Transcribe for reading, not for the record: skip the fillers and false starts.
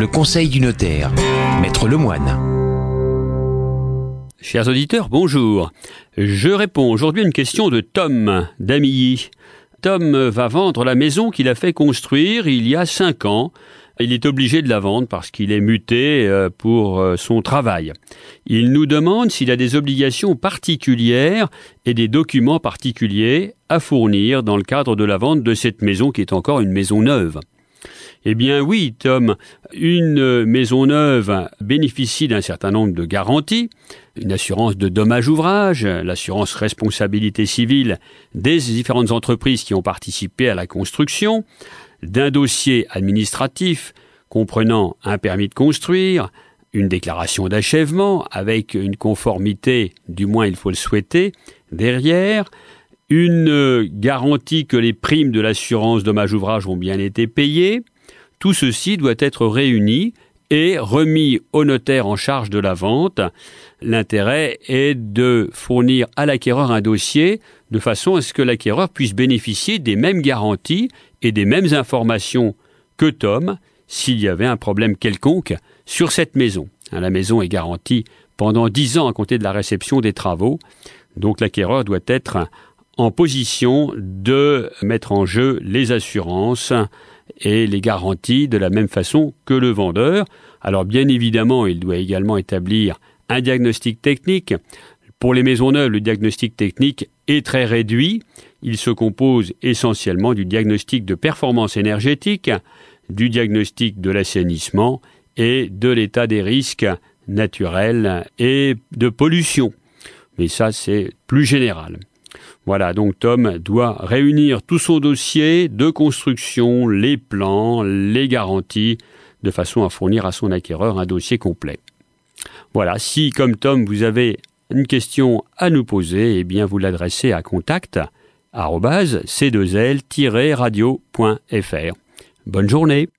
Le conseil du notaire, Maître Lemoine. Chers auditeurs, bonjour. Je réponds aujourd'hui à une question de Tom d'Amilly. Tom va vendre la maison qu'il a fait construire il y a 5 ans. Il est obligé de la vendre parce qu'il est muté pour son travail. Il nous demande s'il a des obligations particulières et des documents particuliers à fournir dans le cadre de la vente de cette maison qui est encore une maison neuve. Eh bien oui, Tom, une maison neuve bénéficie d'un certain nombre de garanties, une assurance de dommages-ouvrages, l'assurance responsabilité civile des différentes entreprises qui ont participé à la construction, d'un dossier administratif comprenant un permis de construire, une déclaration d'achèvement avec une conformité, du moins il faut le souhaiter, derrière, une garantie que les primes de l'assurance dommages-ouvrages ont bien été payées. Tout ceci doit être réuni et remis au notaire en charge de la vente. L'intérêt est de fournir à l'acquéreur un dossier de façon à ce que l'acquéreur puisse bénéficier des mêmes garanties et des mêmes informations que Tom s'il y avait un problème quelconque sur cette maison. La maison est garantie pendant 10 ans à compter de la réception des travaux. Donc l'acquéreur doit être en position de mettre en jeu les assurances et les garanties de la même façon que le vendeur. Alors bien évidemment, il doit également établir un diagnostic technique. Pour les maisons neuves, le diagnostic technique est très réduit. Il se compose essentiellement du diagnostic de performance énergétique, du diagnostic de l'assainissement et de l'état des risques naturels et de pollution. Mais ça, c'est plus général. Voilà, donc Tom doit réunir tout son dossier de construction, les plans, les garanties, de façon à fournir à son acquéreur un dossier complet. Voilà, si comme Tom vous avez une question à nous poser, eh bien vous l'adressez à contact@c2l-radio.fr. Bonne journée.